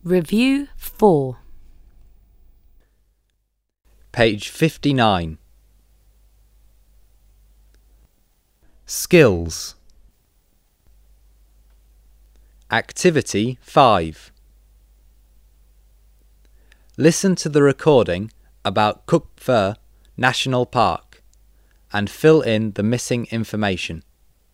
Review 4. Page 59. Skills. Activity 5. Listen to the recording about Cuc Phuc National Park and fill in the missing information.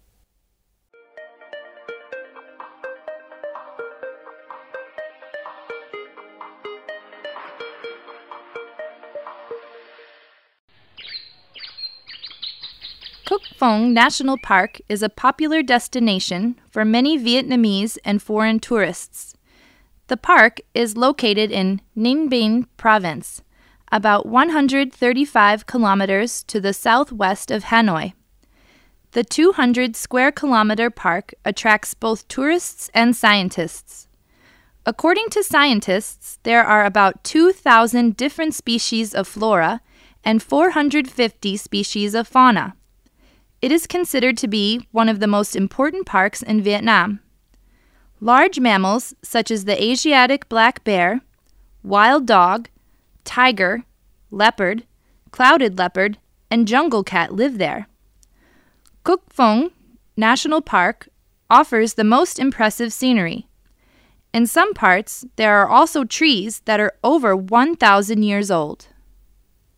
Cuc Phuc National Park is a popular destination for many Vietnamese and foreign tourists. The park is located in Ninh Bình Province, about 135 kilometers to the southwest of Hanoi. The 200-square-kilometer park attracts both tourists and scientists. According to scientists, there are about 2,000 different species of flora and 450 species of fauna. It is considered to be one of the most important parks in Vietnam. Large mammals such as the Asiatic black bear, wild dog, tiger, leopard, clouded leopard, and jungle cat live there. Cuc Phuc National Park offers the most impressive scenery. In some parts, there are also trees that are over 1,000 years old.